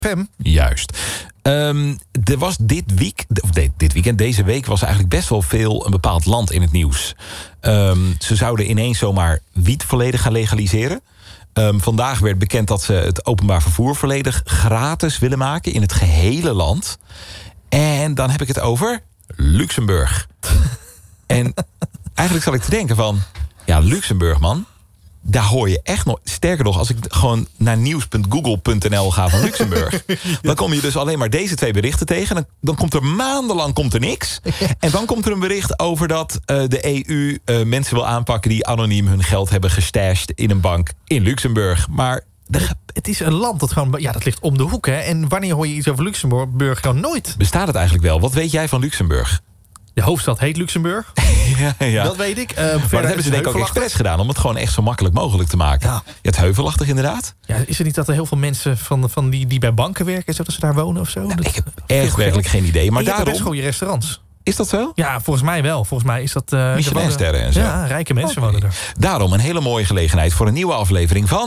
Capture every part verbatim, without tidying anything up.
Fem. Juist. Um, er was dit week, of nee, dit weekend, deze week was er eigenlijk best wel veel een bepaald land in het nieuws. Um, ze zouden ineens zomaar wiet volledig gaan legaliseren. Um, vandaag werd bekend dat ze het openbaar vervoer volledig gratis willen maken in het gehele land. En dan heb ik het over Luxemburg. En eigenlijk zat ik te denken van, ja, Luxemburg, man. Daar hoor je echt nog... Sterker nog, als ik gewoon naar nieuws punt google punt n l ga van Luxemburg... dan kom je dus alleen maar deze twee berichten tegen. Dan, dan komt er maandenlang komt er niks. En dan komt er een bericht over dat uh, de E U uh, mensen wil aanpakken... die anoniem hun geld hebben gestashed in een bank in Luxemburg. Maar... De, het is een land dat gewoon... Ja, dat ligt om de hoek, hè. En wanneer hoor je iets over Luxemburg? Nou, nooit. Bestaat het eigenlijk wel? Wat weet jij van Luxemburg? De hoofdstad heet Luxemburg. ja, ja. Dat weet ik. Uh, maar dat hebben ze denk ik ook expres gedaan... om het gewoon echt zo makkelijk mogelijk te maken. Ja. Ja, het heuvelachtig inderdaad. Ja, is er niet dat er heel veel mensen van, van die, die bij banken werken... dat ze daar wonen of zo? Nou, ik heb echt werkelijk geen idee. Maar je daarom... hebt best gewoon je restaurants. Is dat zo? Ja, volgens mij wel. Volgens mij is dat... Uh, Michelinsterren en zo. Ja, rijke mensen okay. wonen er. Daarom een hele mooie gelegenheid voor een nieuwe aflevering van...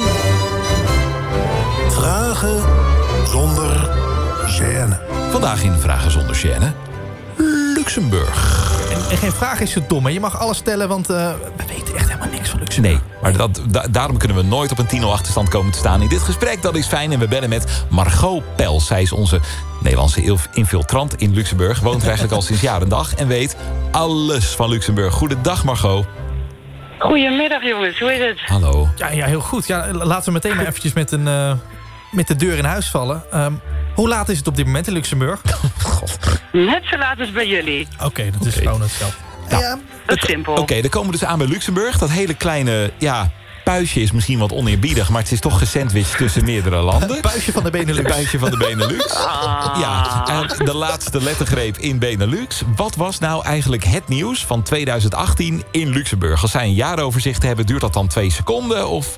Vragen zonder gêne. Vandaag in Vragen zonder gêne... Luxemburg. En, en geen vraag is zo dom, hè? Je mag alles stellen, want uh, we weten echt helemaal niks van Luxemburg. Nee, maar dat, da, daarom kunnen we nooit op een tien nul achterstand komen te staan in dit gesprek. Dat is fijn en we bellen met Margot Pels. Zij is onze Nederlandse infiltrant in Luxemburg. Woont er eigenlijk al sinds jaar en dag en weet alles van Luxemburg. Goedendag, Margot. Goedemiddag, jongens. Hoe is het? Hallo. Ja, ja heel goed. Ja, laten we meteen maar eventjes met, een, uh, met de deur in huis vallen. Um, Hoe laat is het op dit moment in Luxemburg? God. Net zo laat als bij jullie. Oké, okay, dat is okay. gewoon hetzelfde. Nou, ja, dat is simpel. Oké, okay, dan komen we dus aan bij Luxemburg. Dat hele kleine, ja, puistje is misschien wat oneerbiedig... maar het is toch gesandwiched tussen meerdere landen. Puistje van de Benelux. Puistje van de Benelux. Ah. Ja, en de laatste lettergreep in Benelux. Wat was nou eigenlijk het nieuws van twintig achttien in Luxemburg? Als zij een jaaroverzicht hebben, duurt dat dan twee seconden of...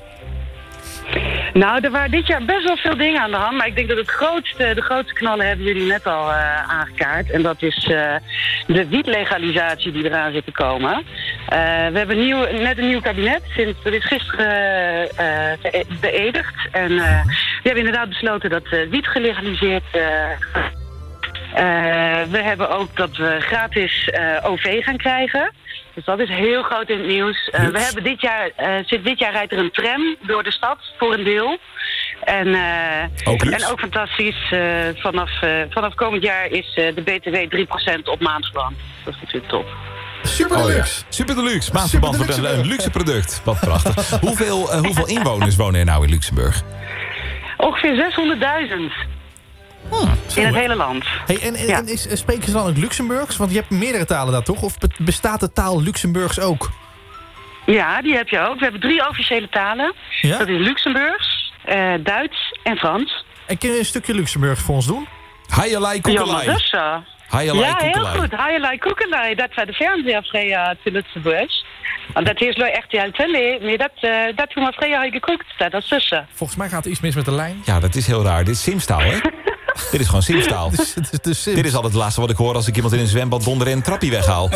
Nou, er waren dit jaar best wel veel dingen aan de hand. Maar ik denk dat het grootste, de grootste knallen hebben jullie net al uh, aangekaart. En dat is uh, de wietlegalisatie die eraan zit te komen. Uh, we hebben nieuw, net een nieuw kabinet. Sinds, dat is gisteren uh, uh, beëdigd. En uh, we hebben inderdaad besloten dat uh, wiet gelegaliseerd uh, Uh, we hebben ook dat we gratis uh, O V gaan krijgen. Dus dat is heel groot in het nieuws. Uh, we hebben dit jaar, uh, sinds dit jaar rijdt er een tram door de stad, voor een deel. En, uh, ook, en ook fantastisch, uh, vanaf, uh, vanaf komend jaar is uh, de B T W drie procent op maandverband. Dat is natuurlijk top. Super deluxe. Oh, ja. Super deluxe. Maandverband wordt een, een luxe product. Wat prachtig. hoeveel, uh, hoeveel inwoners wonen er nou in Luxemburg? Ongeveer zeshonderdduizend. Hmm, in het hele land. Hey, en en, ja. en is, spreken ze dan het Luxemburgs? Want je hebt meerdere talen daar toch? Of bestaat de taal Luxemburgs ook? Ja, die heb je ook. We hebben drie officiële talen. Ja? Dat is Luxemburgs, uh, Duits en Frans. En kun je een stukje Luxemburgs voor ons doen? Hayalai koekelai. Ja, dat is zo. Hayalai ja, koekelai. heel goed. Hayalai koekelai. Dat was de Fernseher vrij te Luxemburg. En dat is leuk echt heel tele, maar dat, uh, dat toen we vrij had gekocht, dat is tussen. Volgens mij gaat er iets mis met de lijn. Ja, dat is heel raar. Dit is Simstaal, hè? Dit is gewoon Simstaal. Dit is, dit is Sims. Dit is altijd het laatste wat ik hoor als ik iemand in een zwembad donder en een trappie weghaal.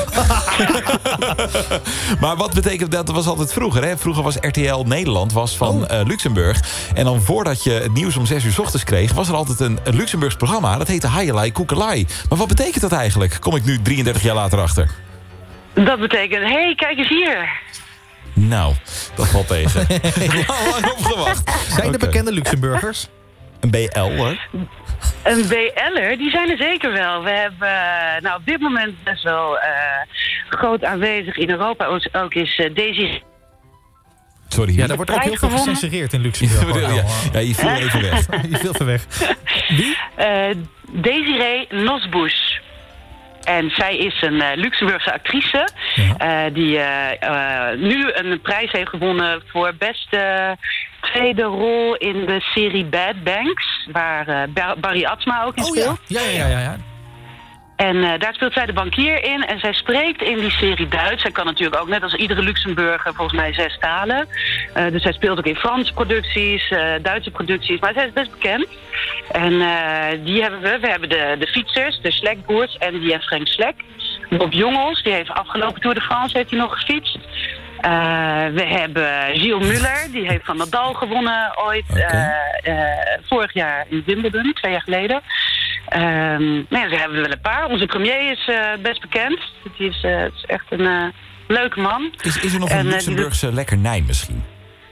Maar wat betekent dat? Dat was altijd vroeger, hè? Vroeger was R T L Nederland was van oh. uh, Luxemburg. En dan voordat je het nieuws om zes uur 's ochtends kreeg, was er altijd een, een Luxemburgs programma. Dat heette Hayalai koekelai. Maar wat betekent dat eigenlijk? Kom ik nu drieëndertig jaar later achter. Dat betekent, hé, hey, kijk eens hier. Nou, dat valt tegen. Ik heb al lang opgewacht. Zijn okay. er bekende Luxemburgers? Een B L, hoor. Een B L'er, die zijn er zeker wel. We hebben nou, op dit moment best wel uh, groot aanwezig in Europa. Ook is uh, Daisy... Sorry. Ja, daar wordt ook heel veel gecensureerd in Luxemburg. Ja, ja, ja, je viel even weg. Je viel even weg. Wie? Uh, Desiree Nosbusch. En zij is een uh, Luxemburgse actrice ja. uh, die uh, uh, nu een prijs heeft gewonnen voor beste tweede rol in de serie Bad Banks, waar uh, Barry Atsma ook in oh, speelt. Ja, ja, ja, ja. ja. En uh, daar speelt zij de bankier in en zij spreekt in die serie Duits. Zij kan natuurlijk ook, net als iedere Luxemburger, volgens mij zes talen. Uh, dus zij speelt ook in Franse producties, uh, Duitse producties, maar zij is best bekend. En uh, die hebben we. We hebben de, de fietsers, de Slekboers en die en Frank Slek. Bob Jongels, die heeft afgelopen Tour de France heeft hij nog gefietst. we hebben Gilles Muller, die heeft van Nadal gewonnen ooit. Okay. Uh, uh, vorig jaar in Wimbledon, twee jaar geleden. Um, nou ja, we hebben wel een paar. Onze premier is uh, best bekend. Het is, uh, het is echt een uh, leuke man. Is, is er nog een en, Luxemburgse uh, lekkernij misschien?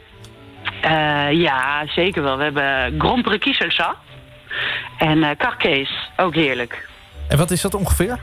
Uh, ja, zeker wel. We hebben Grand Prix Kieselsa. En uh, Carquees, ook heerlijk. En wat is dat ongeveer?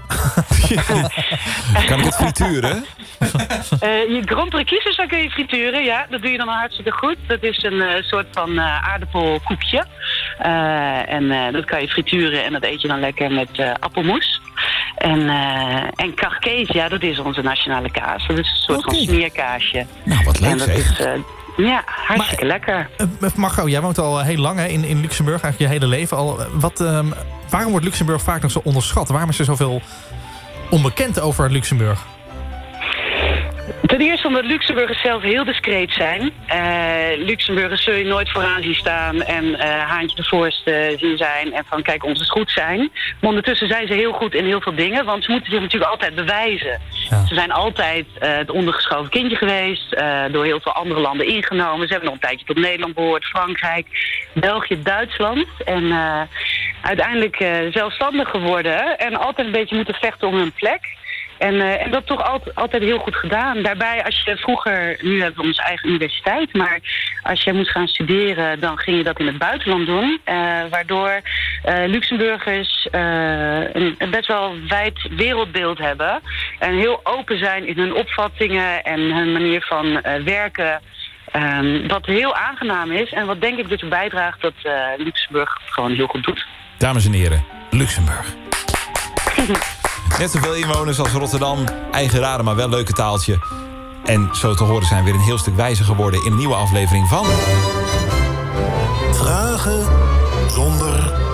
Kan ik het frituren? Uh, je Grand Prix Kieselsa kun je frituren, ja. Dat doe je dan al hartstikke goed. Dat is een uh, soort van uh, aardappelkoekje. Uh, en uh, dat kan je frituren en dat eet je dan lekker met uh, appelmoes. En, uh, en Carquees, ja, dat is onze nationale kaas. Dat is een soort okay. van smeerkaasje. Nou, wat leuk en dat zeg. is, uh, ja, hartstikke maar, lekker. Uh, Margot, jij woont al heel lang hè, in, in Luxemburg, eigenlijk je hele leven al. Wat, um, waarom wordt Luxemburg vaak nog zo onderschat? Waarom is er zoveel onbekend over Luxemburg? Ten eerste omdat Luxemburgers zelf heel discreet zijn. Uh, Luxemburgers zul je nooit vooraan zien staan en uh, haantje de voorste zien zijn en van kijk, ons is goed zijn. Maar ondertussen zijn ze heel goed in heel veel dingen, want ze moeten zich natuurlijk altijd bewijzen. Ja. Ze zijn altijd uh, het ondergeschoven kindje geweest, uh, door heel veel andere landen ingenomen. Ze hebben nog een tijdje tot Nederland behoord, Frankrijk, België, Duitsland. En uh, uiteindelijk uh, zelfstandig geworden en altijd een beetje moeten vechten om hun plek. En, uh, en dat toch altijd, altijd heel goed gedaan. Daarbij, als je vroeger, nu hebben we onze eigen universiteit, maar als je moest gaan studeren, dan ging je dat in het buitenland doen. Uh, waardoor uh, Luxemburgers uh, een, een best wel wijd wereldbeeld hebben. En heel open zijn in hun opvattingen en hun manier van uh, werken. Um, wat heel aangenaam is en wat denk ik dus bijdraagt dat uh, Luxemburg gewoon heel goed doet. Dames en heren, Luxemburg. Net zoveel inwoners als Rotterdam. Eigen raden, maar wel leuke taaltje. En zo te horen zijn we weer een heel stuk wijzer geworden in een nieuwe aflevering van... Vragen zonder